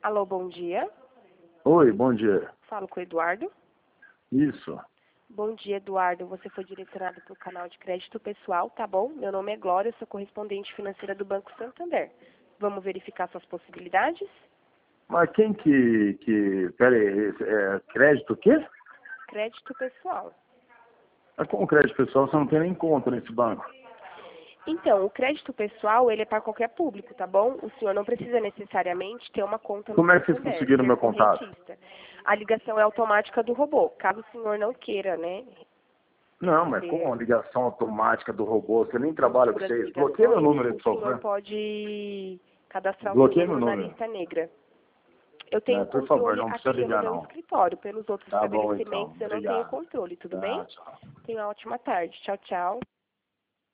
Alô, bom dia. Oi, bom dia. Falo com o Eduardo. Isso. Bom dia, Eduardo. Você foi direcionado para o canal de crédito pessoal, tá bom? Meu nome é Glória, sou correspondente financeira do Banco Santander. Vamos verificar suas possibilidades? Mas quem pera aí, crédito o quê? Crédito pessoal. Mas com o crédito pessoal você não tem nem conta nesse banco. Então, o crédito pessoal, ele é para qualquer público, tá bom? O senhor não precisa necessariamente ter uma conta no Como é que vocês Santander, conseguiram ser meu contato? correntista. A ligação é automática do robô. Caso o senhor não queira, né, Não, mas com a ter ligação automática do robô, você nem trabalha com futuras vocês. Bloqueia meu ligações, número aí, o por senhor favor. pode cadastrar o seu Bloqueia meu número na número. lista negra. Eu tenho Por favor, controle não precisa aqui no ligar, meu não. escritório. Pelos outros Tá bom, então. estabelecimentos eu não tenho Obrigado. controle, tudo bem? Tá, tchau. Tenha uma ótima tarde. Tchau, tchau.